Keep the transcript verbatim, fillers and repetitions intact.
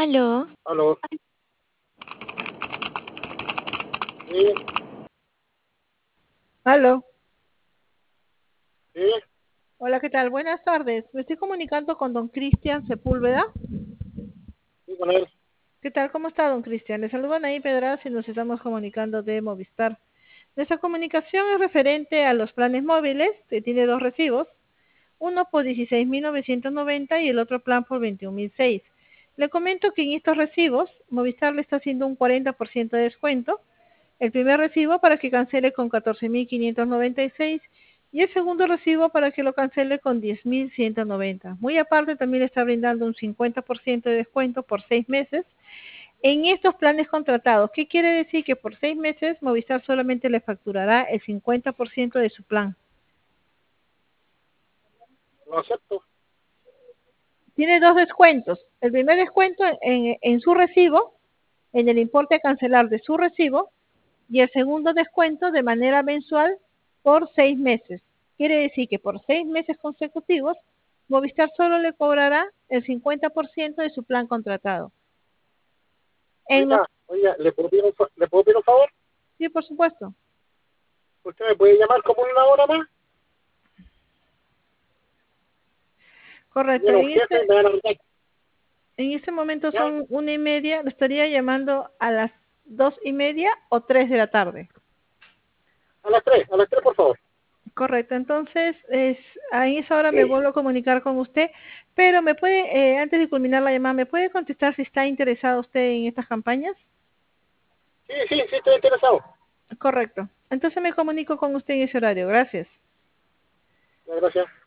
Aló. Aló. Sí, Aló. sí, Hola, ¿qué tal? Buenas tardes. Me estoy comunicando con don Cristian Sepúlveda. sí, con él. ¿Qué tal? ¿Cómo está, don Cristian? Le saludan ahí Pedraz y nos estamos comunicando de Movistar. Nuestra comunicación es referente a los planes móviles, que tiene dos recibos, uno por dieciséis mil novecientos noventa y el otro plan por veintiún mil seis. Le comento que en estos recibos, Movistar le está haciendo un cuarenta por ciento de descuento. El primer recibo para que cancele con catorce mil quinientos noventa y seis y el segundo recibo para que lo cancele con diez mil ciento noventa. Muy aparte, también le está brindando un cincuenta por ciento de descuento por seis meses en estos planes contratados. ¿Qué quiere decir? Que por seis meses Movistar solamente le facturará el cincuenta por ciento de su plan. Lo acepto. Tiene dos descuentos. El primer descuento en, en su recibo, en el importe a cancelar de su recibo, y el segundo descuento de manera mensual por seis meses. Quiere decir que por seis meses consecutivos, Movistar solo le cobrará el cincuenta por ciento de su plan contratado. En los... Oiga, oiga, ¿le puedo pedir un, fa- ¿le puedo pedir un favor? Sí, por supuesto. ¿Usted me puede llamar como en una hora más? Correcto. Viene un En jefe y este, me van a retar. en este momento ¿Ya? son una y media. Lo estaría llamando a las dos y media o tres de la tarde. A las tres, a las tres, por favor. Correcto, entonces es, a esa hora me Sí, vuelvo a comunicar con usted, pero me puede, eh, antes de culminar la llamada, ¿me puede contestar si está interesado usted en estas campañas? sí, sí, sí, estoy interesado. Correcto, entonces me comunico con usted en ese horario, gracias. Ya, gracias.